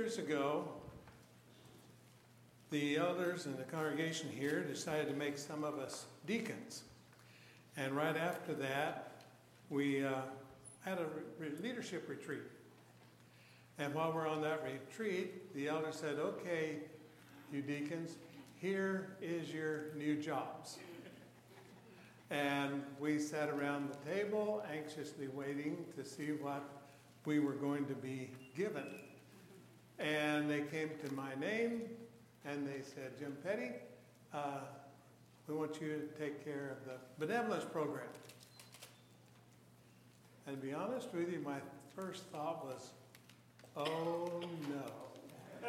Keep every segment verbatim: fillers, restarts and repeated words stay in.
years ago, the elders and the congregation here decided to make some of us deacons. And right after that, we uh, had a re- leadership retreat. And while we're on that retreat, the elder said, okay, you deacons, here is your new jobs. And we sat around the table, anxiously waiting to see what we were going to be given. And they came to my name, and they said, Jim Petty, uh, we want you to take care of the benevolence program. And to be honest with you, my first thought was, oh no.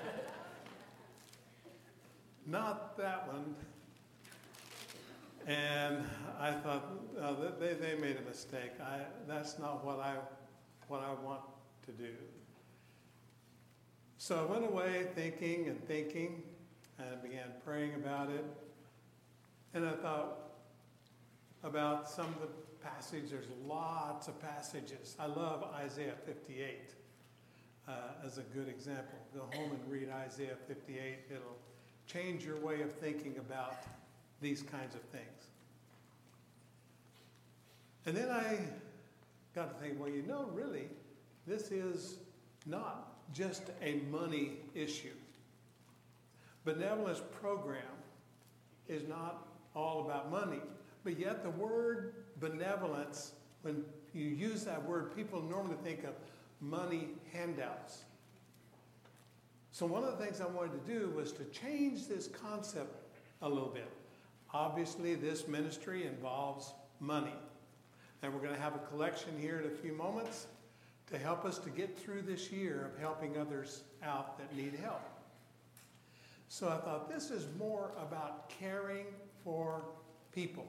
Not that one. And I thought, uh, they, they made a mistake. I, that's not what I, what I want to do. So I went away thinking and thinking, and began praying about it. And I thought about some of the passages. There's lots of passages. I love Isaiah fifty-eight uh, as a good example. Go home and read Isaiah fifty-eight. It'll change your way of thinking about these kinds of things. And then I got to think, well, you know, really, this is not just a money issue. Benevolence program is not all about money, but yet the word benevolence, when you use that word, people normally think of money handouts. So one of the things I wanted to do was to change this concept a little bit. Obviously, this ministry involves money. And we're going to have a collection here in a few moments to help us to get through this year of helping others out that need help. So I thought this is more about caring for people.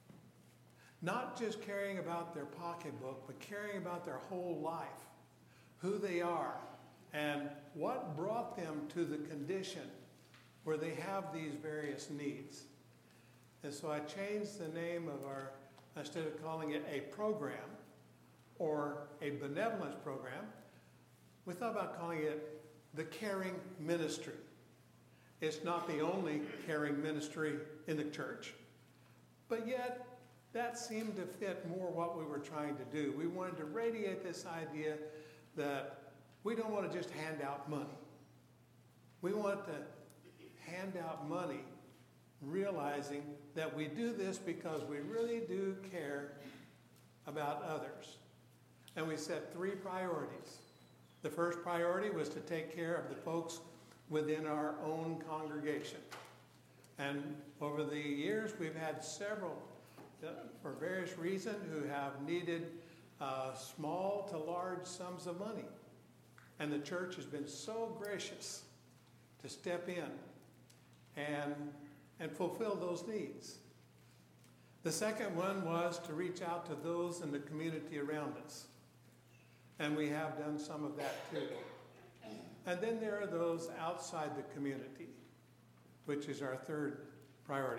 Not just caring about their pocketbook, but caring about their whole life, who they are, and what brought them to the condition where they have these various needs. And so I changed the name of our, instead of calling it a program or a benevolence program, we thought about calling it the Caring Ministry. It's not the only caring ministry in the church, but yet that seemed to fit more what we were trying to do. We wanted to radiate this idea that we don't want to just hand out money. We want to hand out money realizing that we do this because we really do care about others. And we set three priorities. The first priority was to take care of the folks within our own congregation. And over the years, we've had several, uh, for various reasons, who have needed uh, small to large sums of money. And the church has been so gracious to step in and, and fulfill those needs. The second one was to reach out to those in the community around us. And we have done some of that too. And then there are those outside the community, which is our third priority.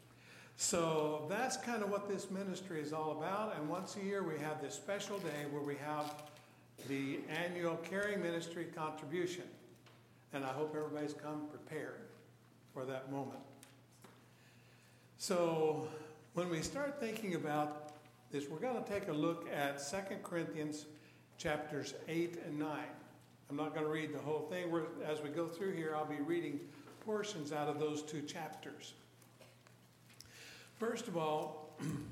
So that's kind of what this ministry is all about. And once a year we have this special day where we have the annual Caring Ministry contribution. And I hope everybody's come prepared for that moment. So when we start thinking about this, we're going to take a look at Second Corinthians chapters eight and nine. I'm not going to read the whole thing. We're, as we go through here, I'll be reading portions out of those two chapters. First of all,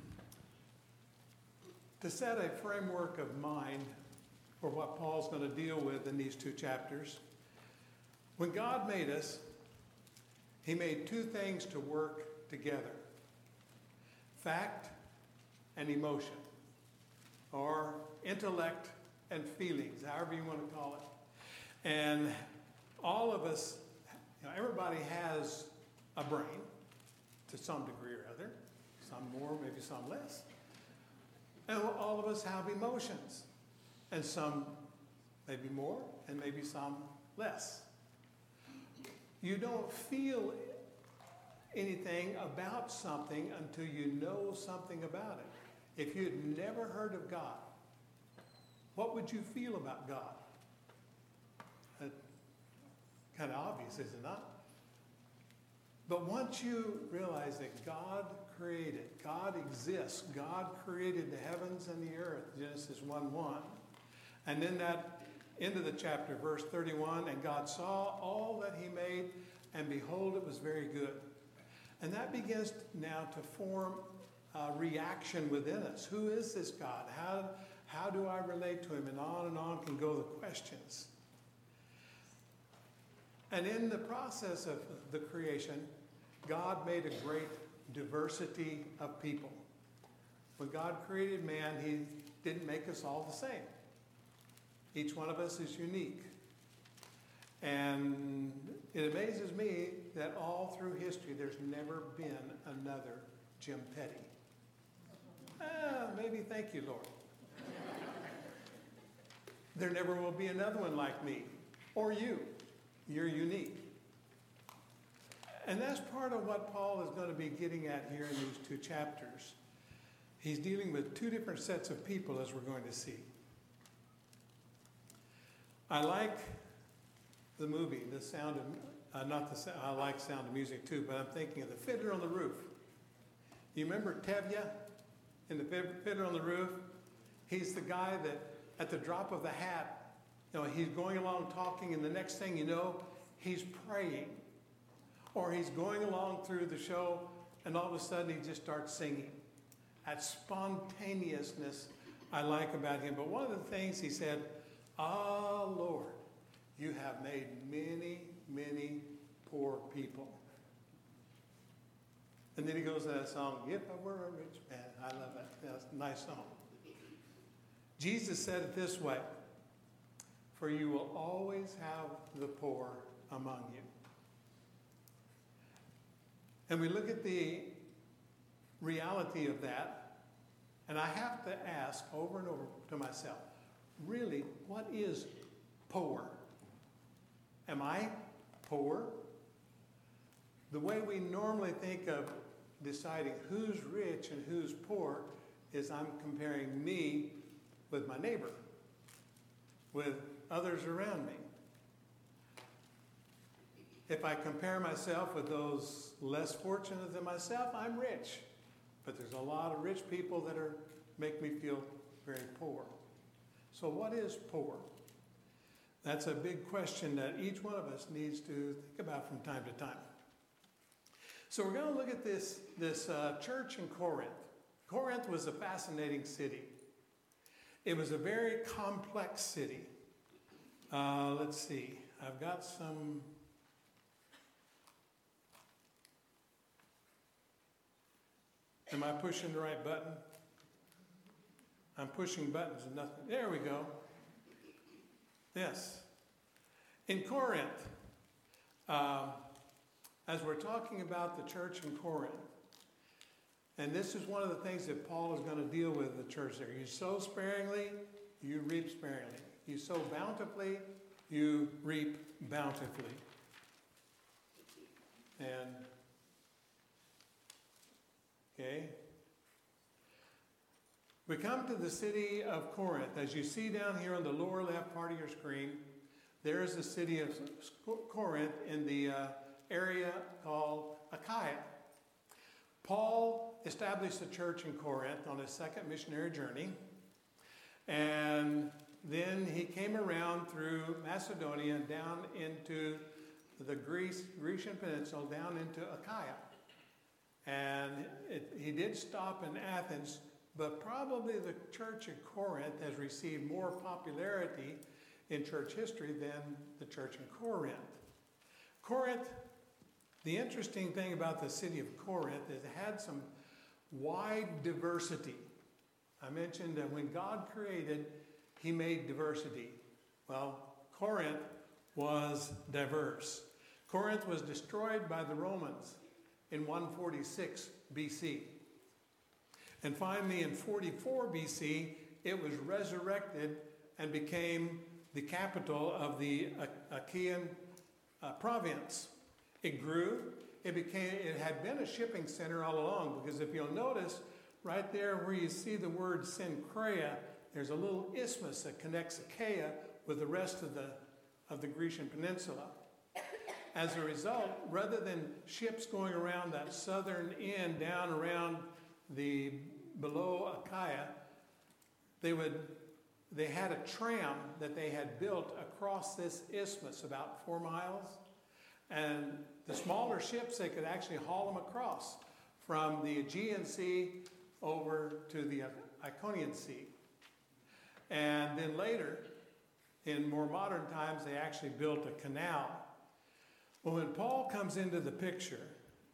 to set a framework of mind for what Paul's going to deal with in these two chapters, when God made us, he made two things to work together: fact and emotion, or intellect and feelings, however you want to call it. And all of us, you know, everybody has a brain to some degree or other, some more, maybe some less. And all of us have emotions, and some maybe more, and maybe some less. You don't feel anything about something until you know something about it. If you had never heard of God, what would you feel about God? Uh, kind of obvious, is it not? But once you realize that God created, God exists, God created the heavens and the earth, Genesis one one. And then that end of the chapter, verse thirty-one, and God saw all that he made, and behold, it was very good. And that begins now to form a reaction within us. Who is this God? How, how do I relate to him? And on and on can go the questions. And in the process of the creation, God made a great diversity of people. When God created man, he didn't make us all the same. Each one of us is unique. And it amazes me that all through history, there's never been another Jim Petty. Ah, maybe thank you, Lord. There never will be another one like me or you. You're unique. And that's part of what Paul is going to be getting at here in these two chapters. He's dealing with two different sets of people, as we're going to see. I like the movie, the sound of, uh, not the sound, I like Sound of Music too, but I'm thinking of the Fiddler on the Roof. You remember Tevye in the Fiddler on the Roof? He's the guy that at the drop of the hat, you know, he's going along talking, and the next thing you know, he's praying. Or he's going along through the show, and all of a sudden he just starts singing. That spontaneousness I like about him. But one of the things he said, "Ah, Lord, you have made many, many poor people." And then he goes to that song, "If I Were a Rich Man." I love that. That's a nice song. Jesus said it this way, "For you will always have the poor among you." And we look at the reality of that, and I have to ask over and over to myself, really, what is poor? Am I poor? The way we normally think of deciding who's rich and who's poor is I'm comparing me with my neighbor, with others around me. If I compare myself with those less fortunate than myself, I'm rich. But there's a lot of rich people that are make me feel very poor. So what is poor? That's a big question that each one of us needs to think about from time to time. So we're going to look at this, this uh, church in Corinth. Corinth was a fascinating city. It was a very complex city. Uh, let's see. I've got some... Am I pushing the right button? I'm pushing buttons and nothing. There we go. Yes. In Corinth, uh, as we're talking about the church in Corinth, and this is one of the things that Paul is going to deal with the church there. You sow sparingly, you reap sparingly. You sow bountifully, you reap bountifully. And Okay. We come to the city of Corinth. As you see down here on the lower left part of your screen, there is the city of Corinth in the uh, area called Achaia. Paul established a church in Corinth on his second missionary journey. And then he came around through Macedonia down into the Greece, Grecian Peninsula, down into Achaia. And it, he did stop in Athens, but probably the church in Corinth has received more popularity in church history than the church in Corinth. Corinth, the interesting thing about the city of Corinth is it had some wide diversity. I mentioned that when God created, he made diversity. Well, Corinth was diverse. Corinth was destroyed by the Romans in one forty-six B C. And finally, in forty-four B C, it was resurrected and became the capital of the Achaean uh, province. It grew. It became. It had been a shipping center all along, because if you'll notice, right there where you see the word Cenchrea, there's a little isthmus that connects Achaia with the rest of the of the Grecian peninsula. as a result, rather than ships going around that southern end, down around the below Achaia, they would they had a tram that they had built across this isthmus, about four miles, and the smaller ships, they could actually haul them across from the Aegean Sea over to the Ionian Sea. And then later, in more modern times, they actually built a canal. Well, when Paul comes into the picture,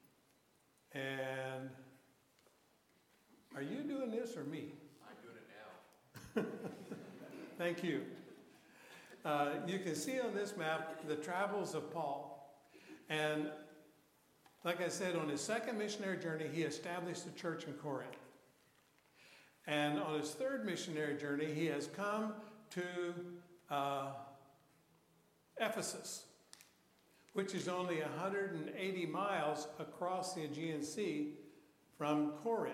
and are you doing this or me? I'm doing it now. Thank you. Uh, you can see on this map the travels of Paul. And like I said, on his second missionary journey, he established the church in Corinth. And on his third missionary journey, he has come to uh, Ephesus, which is only one hundred eighty miles across the Aegean Sea from Corinth.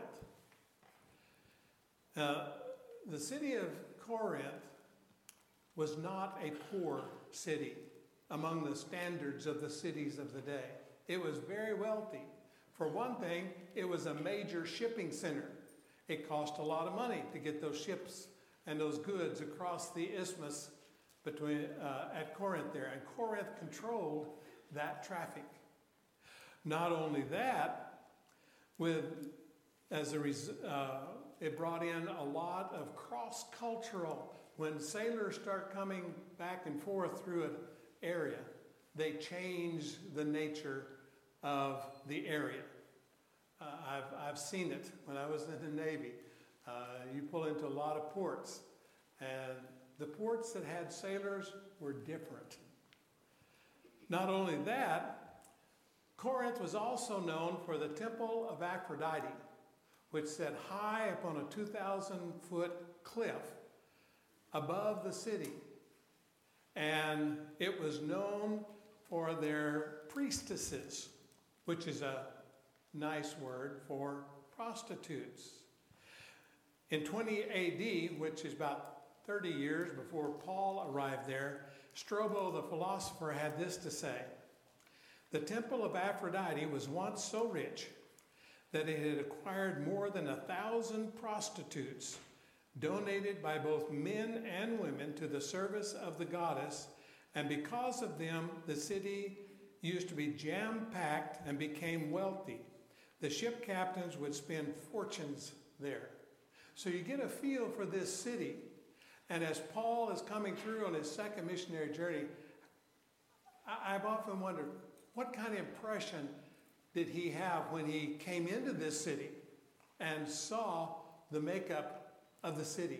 Uh, the city of Corinth was not a poor city among the standards of the cities of the day. It was very wealthy. For one thing, it was a major shipping center. It cost a lot of money to get those ships and those goods across the isthmus between uh, at Corinth there. And Corinth controlled that traffic. Not only that, with as a res- uh, it brought in a lot of cross-cultural. When sailors start coming back and forth through an area, they change the nature of the area. Uh, I've, I've seen it when I was in the Navy. Uh, you pull into a lot of ports, and the ports that had sailors were different. Not only that, Corinth was also known for the Temple of Aphrodite, which sat high up on a two thousand foot cliff above the city. And it was known for their priestesses, which is a nice word for prostitutes. In twenty A D, which is about thirty years before Paul arrived there, Strabo the philosopher had this to say: the temple of Aphrodite was once so rich that it had acquired more than a thousand prostitutes, donated by both men and women to the service of the goddess, and because of them, the city used to be jam-packed and became wealthy. The ship captains would spend fortunes there. So you get a feel for this city. And as Paul is coming through on his second missionary journey, I- I've often wondered, what kind of impression did he have when he came into this city and saw the makeup of the city?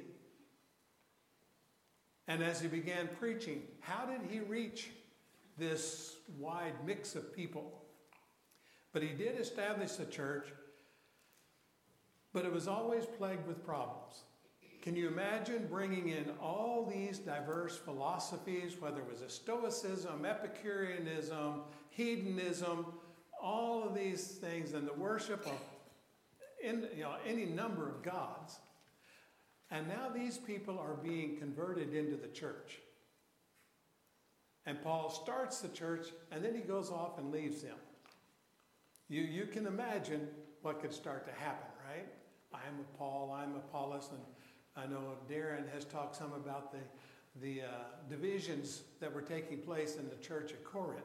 And as he began preaching, how did he reach this wide mix of people? But he did establish the church, but it was always plagued with problems. Can you imagine bringing in all these diverse philosophies, whether it was a Stoicism, Epicureanism, hedonism, all of these things, and the worship of in, you know, any number of gods. And now these people are being converted into the church. And Paul starts the church, and then he goes off and leaves them. You, you can imagine what could start to happen, right? I'm a Paul, I'm Apollos, and I know Darren has talked some about the, the uh, divisions that were taking place in the church at Corinth.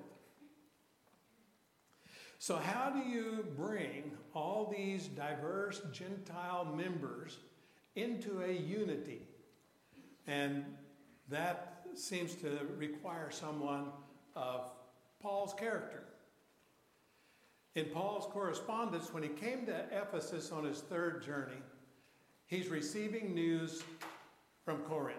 So how do you bring all these diverse Gentile members into a unity? And that seems to require someone of Paul's character. In Paul's correspondence, when he came to Ephesus on his third journey, he's receiving news from Corinth.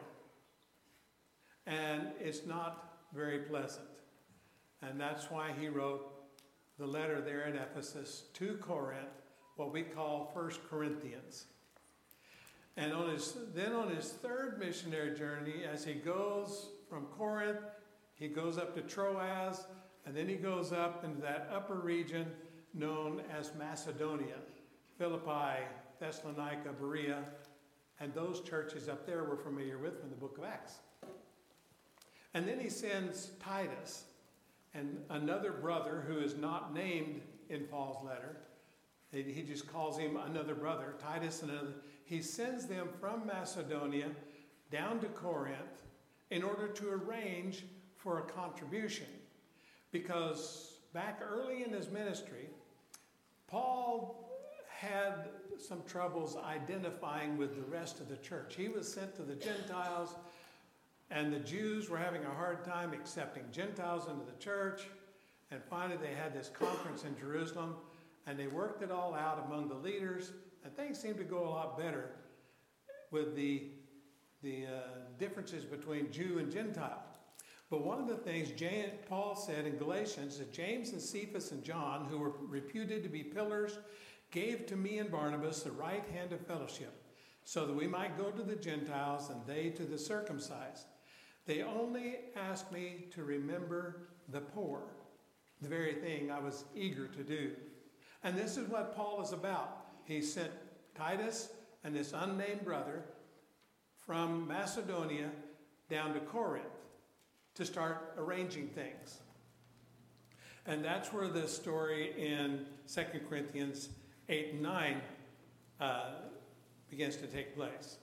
And it's not very pleasant. And that's why he wrote the letter there in Ephesus to Corinth, what we call First Corinthians. And on his, then on his third missionary journey, as he goes from Corinth, he goes up to Troas, and then he goes up into that upper region known as Macedonia, Philippi, Thessalonica, Berea, and those churches up there we're familiar with from the book of Acts. And then he sends Titus and another brother who is not named in Paul's letter. He just calls him another brother, Titus and another. He sends them from Macedonia down to Corinth in order to arrange for a contribution. Because back early in his ministry, Paul had some troubles identifying with the rest of the church. He was sent to the Gentiles, and the Jews were having a hard time accepting Gentiles into the church. And finally they had this conference in Jerusalem, and they worked it all out among the leaders, and things seemed to go a lot better with the, the uh, differences between Jew and Gentile. But one of the things James, Paul said in Galatians that James and Cephas and John, who were reputed to be pillars, gave to me and Barnabas the right hand of fellowship, so that we might go to the Gentiles and they to the circumcised. They only asked me to remember the poor, the very thing I was eager to do. And this is what Paul is about. He sent Titus and this unnamed brother from Macedonia down to Corinth to start arranging things. And that's where the story in Second Corinthians eight and nine uh, begins to take place.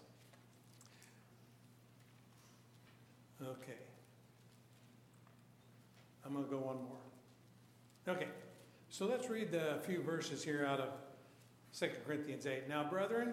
Okay. I'm going to go one more. Okay. So let's read the few verses here out of Second Corinthians eight. Now, brethren,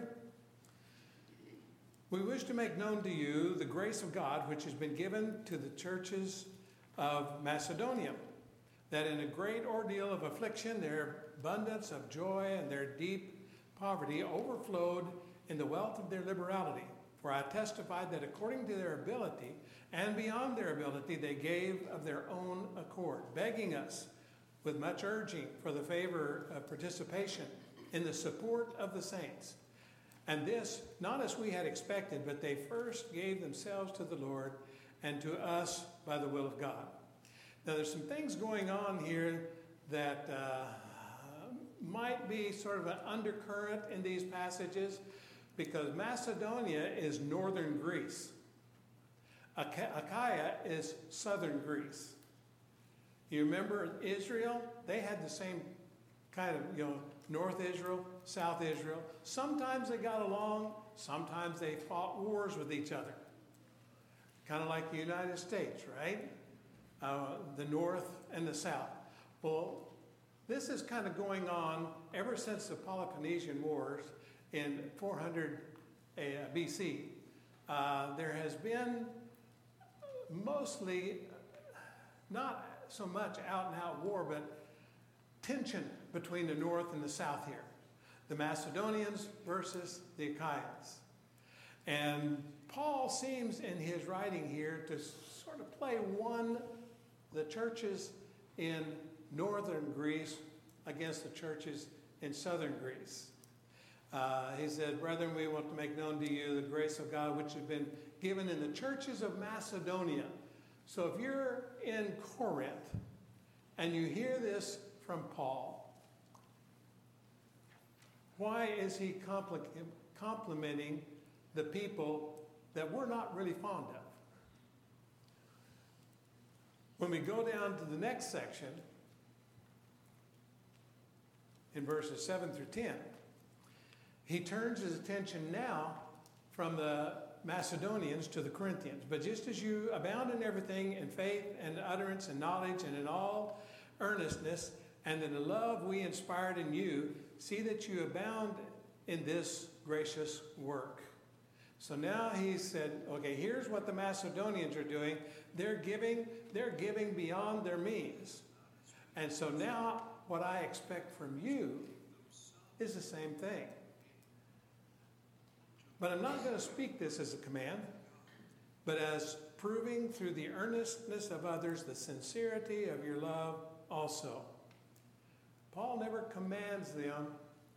we wish to make known to you the grace of God which has been given to the churches of Macedonia, that in a great ordeal of affliction their abundance of joy and their deep poverty overflowed in the wealth of their liberality. For I testified that according to their ability and beyond their ability they gave of their own accord, begging us with much urging for the favor of participation in the support of the saints. And this, not as we had expected, but they first gave themselves to the Lord and to us by the will of God. Now there's some things going on here that uh, might be sort of an undercurrent in these passages, because Macedonia is northern Greece. Acha- Achaia is southern Greece. You remember Israel? They had the same kind of, you know, North Israel, South Israel. Sometimes they got along. Sometimes they fought wars with each other. Kind of like the United States, right? Uh, the North and the South. Well, this is kind of going on ever since the Peloponnesian Wars in four hundred B C. Uh, there has been mostly not so much out and out war, but tension between the North and the South here. The Macedonians versus the Achaeans. And Paul seems in his writing here to sort of play one, the churches in northern Greece against the churches in southern Greece. Uh, he said, brethren, we want to make known to you the grace of God which has been given in the churches of Macedonia. So if you're in Corinth and you hear this from Paul, why is he compli- complimenting the people that we're not really fond of? When we go down to the next section, in verses seven through ten, he turns his attention now from the Macedonians to the Corinthians. But just as you abound in everything, in faith and utterance and knowledge and in all earnestness, and in the love we inspired in you, see that you abound in this gracious work. So now he said, okay, here's what the Macedonians are doing. They're giving, they're giving beyond their means. And so now what I expect from you is the same thing. But I'm not going to speak this as a command, but as proving through the earnestness of others the sincerity of your love also. Paul never commands them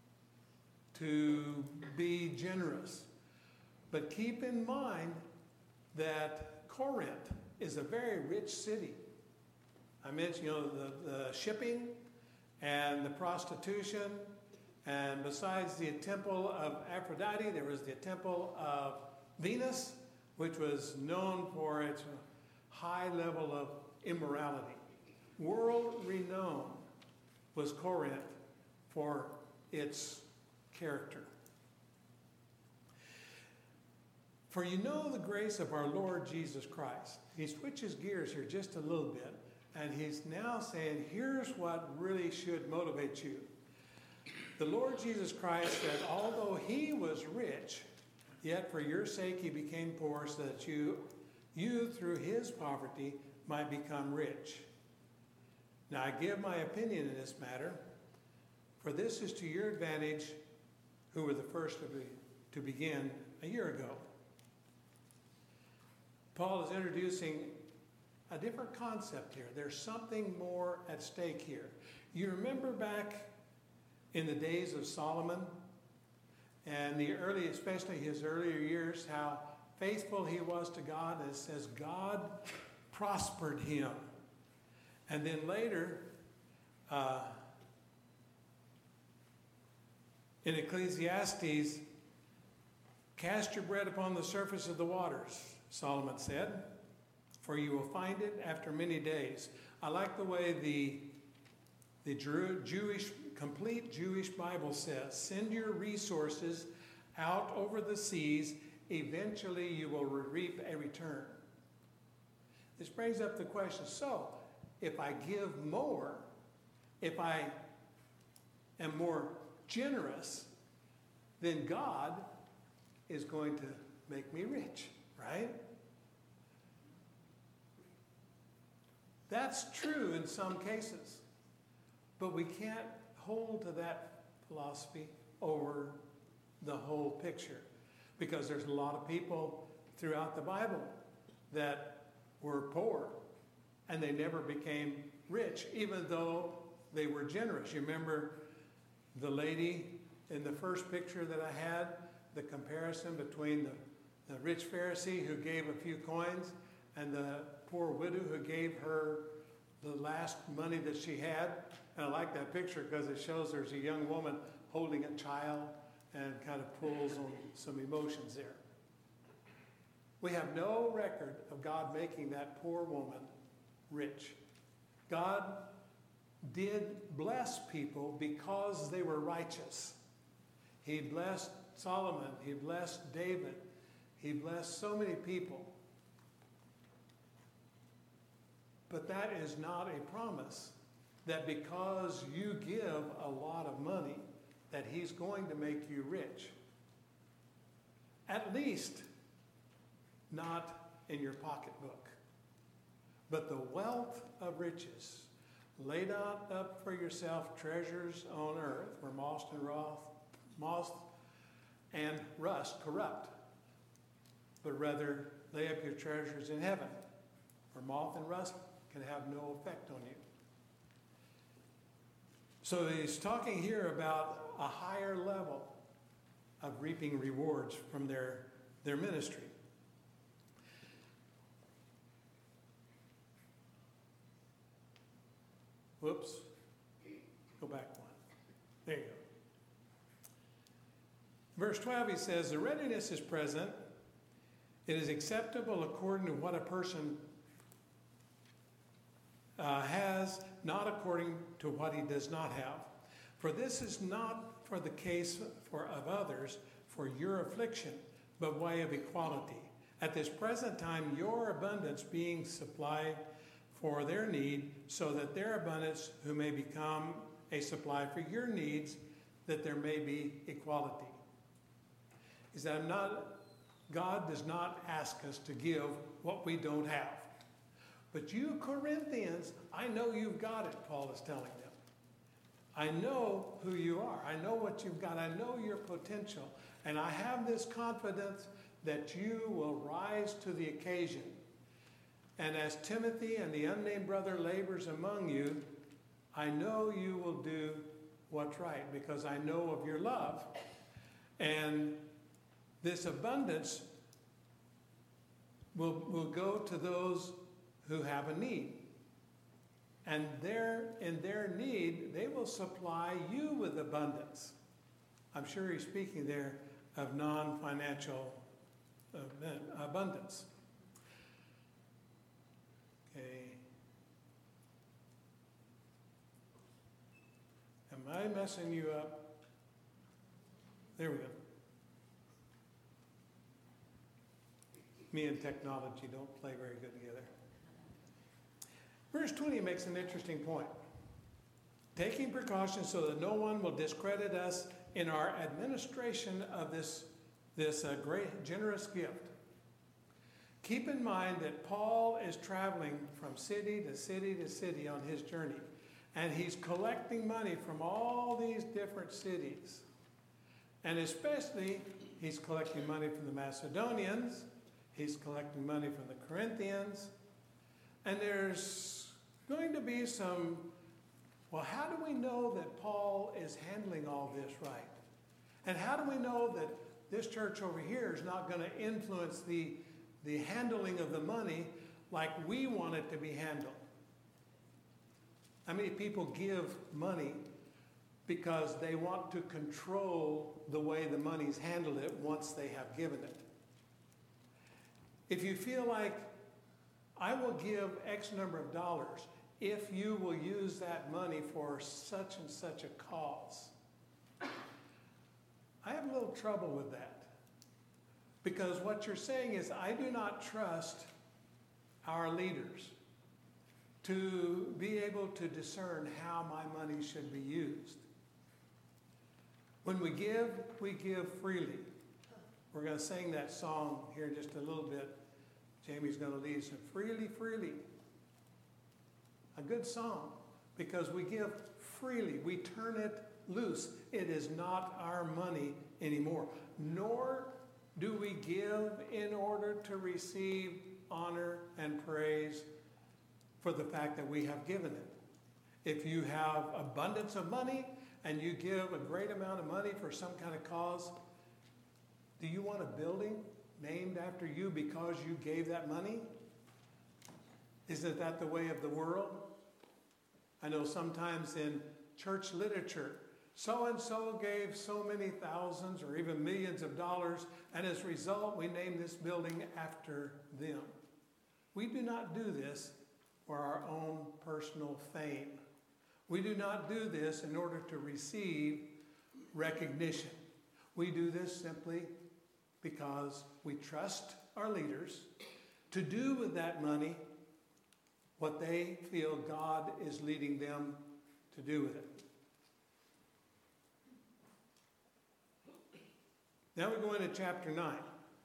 to be generous. But keep in mind that Corinth is a very rich city. I mentioned, you know, the, the shipping and the prostitution. And besides the temple of Aphrodite, there was the temple of Venus, which was known for its high level of immorality. World renowned was Corinth for its character. For you know the grace of our Lord Jesus Christ. He switches gears here just a little bit, and he's now saying, here's what really should motivate you. The Lord Jesus Christ said, although he was rich, yet for your sake he became poor, so that you, you through his poverty might become rich. Now I give my opinion in this matter, for this is to your advantage, who were the first to, be, to begin a year ago. Paul is introducing a different concept here. There's something more at stake here. You remember back in the days of Solomon and the early, especially his earlier years, how faithful he was to God. And it says God prospered him. And then later, uh, in Ecclesiastes, cast your bread upon the surface of the waters, Solomon said, for you will find it after many days. I like the way the, the Jewish, complete Jewish Bible says, send your resources out over the seas, eventually you will reap a return. This brings up the question, so if I give more, if I am more generous, then God is going to make me rich, right? That's true in some cases, but we can't hold to that philosophy over the whole picture, because there's a lot of people throughout the Bible that were poor and they never became rich, even though they were generous. You remember the lady in the first picture that I had, the comparison between the, the rich Pharisee who gave a few coins and the poor widow who gave her the last money that she had. And I like that picture because it shows there's a young woman holding a child and kind of pulls on some emotions there. We have no record of God making that poor woman rich. God did bless people because they were righteous. He blessed Solomon. He blessed David. He blessed so many people. But that is not a promise that because you give a lot of money that he's going to make you rich. At least not in your pocketbook. But the wealth of riches, lay not up for yourself treasures on earth where moth and wrath, moth and rust corrupt, but rather lay up your treasures in heaven, where moth and rust can have no effect on you. So he's talking here about a higher level of reaping rewards from their, their ministry. Whoops. Go back one. There you go. Verse twelve, he says, the readiness is present. It is acceptable according to what a person uh, has, not according to what he does not have. For this is not for the case for of others, for your affliction, but way of equality. At this present time, your abundance being supplied for their need, so that their abundance who may become a supply for your needs, that there may be equality. Is that I'm not, God does not ask us to give what we don't have. But you Corinthians, I know you've got it, Paul is telling them. I know who you are. I know what you've got. I know your potential. And I have this confidence that you will rise to the occasion. And as Timothy and the unnamed brother labors among you, I know you will do what's right, because I know of your love. And this abundance will, will go to those who have a need. And their, in their need, they will supply you with abundance. I'm sure he's speaking there of non-financial abundance. Okay. I messing you up? There we go. Me and technology don't play very good together. Verse twenty makes an interesting point. Taking precautions so that no one will discredit us in our administration of this, this uh, great, generous gift. Keep in mind that Paul is traveling from city to city to city on his journey, and he's collecting money from all these different cities. And especially, he's collecting money from the Macedonians, he's collecting money from the Corinthians, and there's going to be some, well, how do we know that Paul is handling all this right? And how do we know that this church over here is not going to influence the, the handling of the money like we want it to be handled? How many people give money because they want to control the way the money's handled it once they have given it? If you feel like, I will give X number of dollars if you will use that money for such and such a cause, I have a little trouble with that. Because what you're saying is, I do not trust our leaders to be able to discern how my money should be used. When we give, we give freely. We're going to sing that song here in just a little bit. Jamie's going to lead us in Freely, Freely. A good song, because we give freely. We turn it loose. It is not our money anymore. Nor do we give in order to receive honor and praise for the fact that we have given it. If you have abundance of money and you give a great amount of money for some kind of cause, do you want a building named after you because you gave that money? Isn't that the way of the world? I know sometimes in church literature, so-and-so gave so many thousands or even millions of dollars, and as a result, we name this building after them. We do not do this for our own personal fame. We do not do this in order to receive recognition. We do this simply because we trust our leaders to do with that money what they feel God is leading them to do with it. Now we go into chapter nine.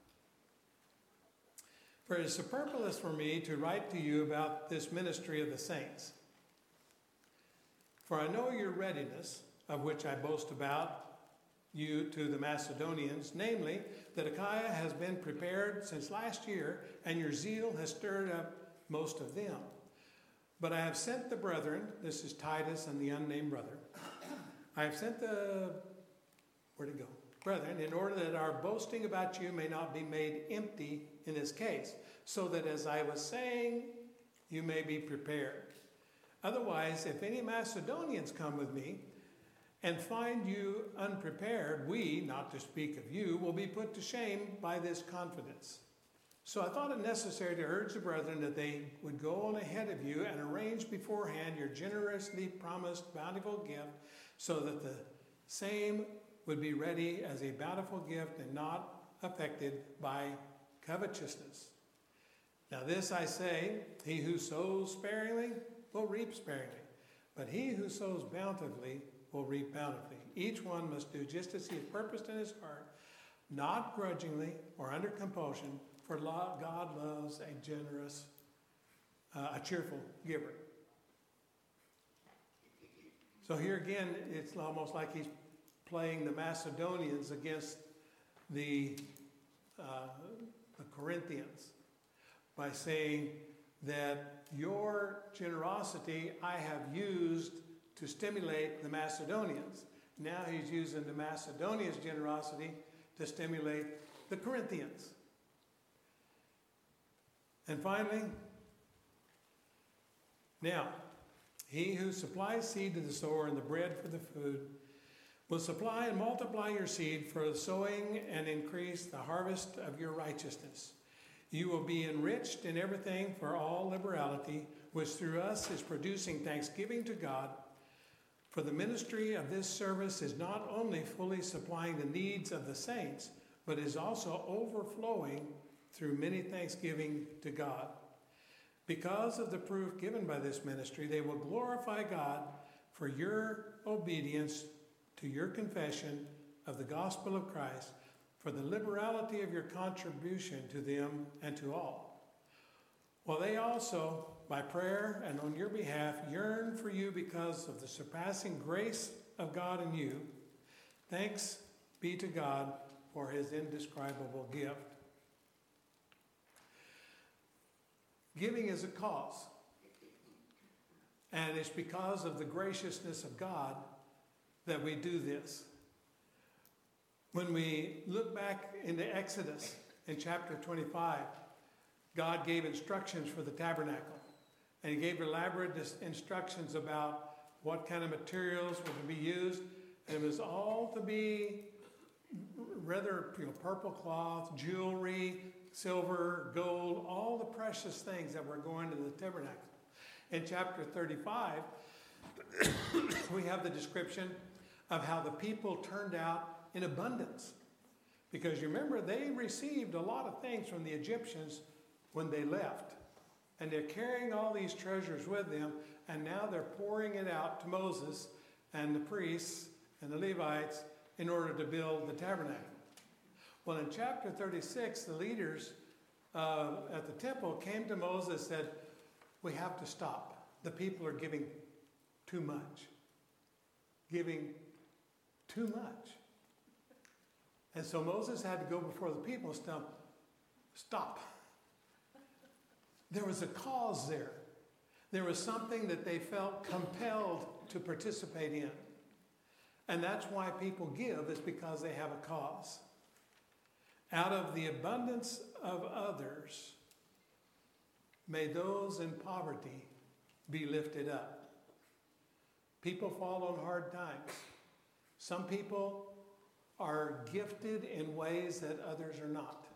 For it is superfluous for me to write to you about this ministry of the saints. For I know your readiness, of which I boast about you to the Macedonians, namely, that Achaia has been prepared since last year, and your zeal has stirred up most of them. But I have sent the brethren, this is Titus and the unnamed brother, I have sent the, where'd it go? Brethren, in order that our boasting about you may not be made empty in this case, so that as I was saying, you may be prepared. Otherwise, if any Macedonians come with me and find you unprepared, we, not to speak of you, will be put to shame by this confidence. So I thought it necessary to urge the brethren that they would go on ahead of you and arrange beforehand your generously promised bountiful gift, so that the same would be ready as a bountiful gift and not affected by covetousness. Now this I say, he who sows sparingly will reap sparingly, but he who sows bountifully will reap bountifully. Each one must do just as he has purposed in his heart, not grudgingly or under compulsion, for God loves a generous, uh, a cheerful giver. So here again, it's almost like he's playing the Macedonians against the, uh, the Corinthians by saying that your generosity I have used to stimulate the Macedonians. Now he's using the Macedonians' generosity to stimulate the Corinthians. And finally, now, he who supplies seed to the sower and the bread for the food will supply and multiply your seed for the sowing and increase the harvest of your righteousness. You will be enriched in everything for all liberality, which through us is producing thanksgiving to God. For the ministry of this service is not only fully supplying the needs of the saints, but is also overflowing through many thanksgiving to God. Because of the proof given by this ministry, they will glorify God for your obedience to your confession of the gospel of Christ, for the liberality of your contribution to them and to all. While they also, by prayer and on your behalf, yearn for you because of the surpassing grace of God in you, thanks be to God for his indescribable gift. Giving is a cause, and it's because of the graciousness of God that we do this. When we look back into Exodus in chapter twenty-five, God gave instructions for the tabernacle, and he gave elaborate instructions about what kind of materials were to be used, and it was all to be rather, you know, purple cloth, jewelry, silver, gold, all the precious things that were going to the tabernacle. In chapter thirty-five, we have the description of how the people turned out in abundance. Because you remember, they received a lot of things from the Egyptians when they left. And they're carrying all these treasures with them, and now they're pouring it out to Moses and the priests and the Levites in order to build the tabernacle. Well, in chapter thirty-six, the leaders uh, at the temple came to Moses and said, we have to stop. The people are giving too much. Giving too much. And so Moses had to go before the people and tell them, stop. There was a cause there. There was something that they felt compelled to participate in. And that's why people give, is because they have a cause. Out of the abundance of others, may those in poverty be lifted up. People fall on hard times. Some people are gifted in ways that others are not.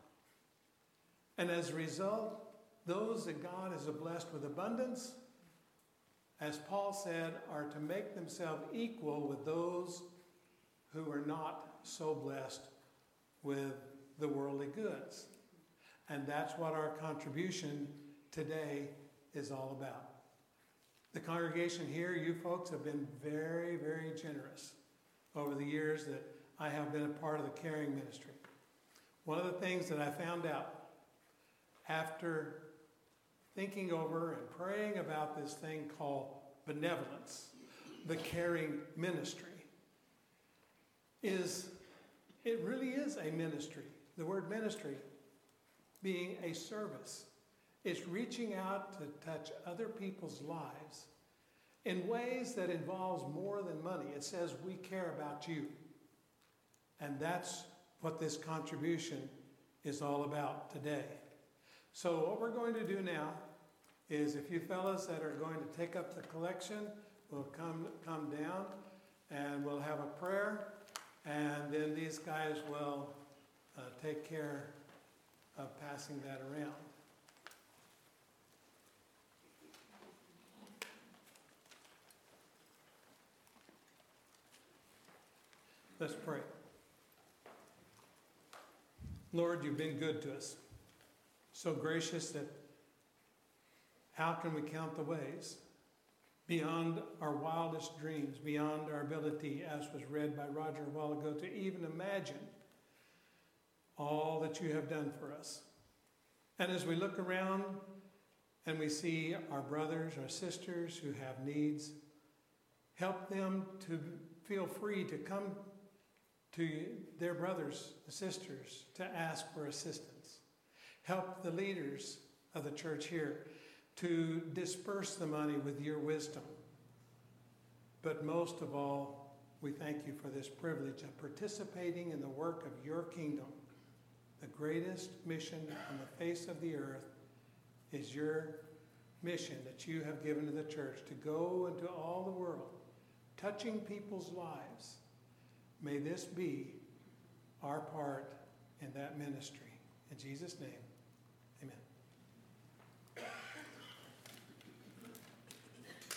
And as a result, those that God has blessed with abundance, as Paul said, are to make themselves equal with those who are not so blessed with the worldly goods. And that's what our contribution today is all about. The congregation here, you folks have been very, very generous over the years that I have been a part of the caring ministry. One of the things that I found out after thinking over and praying about this thing called benevolence, the caring ministry, is it really is a ministry. The word ministry being a service. It's reaching out to touch other people's lives in ways that involves more than money. It says we care about you. And that's what this contribution is all about today. So what we're going to do now is, if you fellas that are going to take up the collection will come, come down, and we'll have a prayer, and then these guys will uh, take care of passing that around. Let's pray. Lord, you've been good to us. So gracious that how can we count the ways? Beyond our wildest dreams, beyond our ability, as was read by Roger a while ago, to even imagine all that you have done for us. And as we look around and we see our brothers, our sisters who have needs, help them to feel free to come to their brothers and sisters to ask for assistance. Help the leaders of the church here to disperse the money with your wisdom. But most of all, we thank you for this privilege of participating in the work of your kingdom. The greatest mission on the face of the earth is your mission that you have given to the church, to go into all the world, touching people's lives. May this be our part in that ministry. In Jesus' name.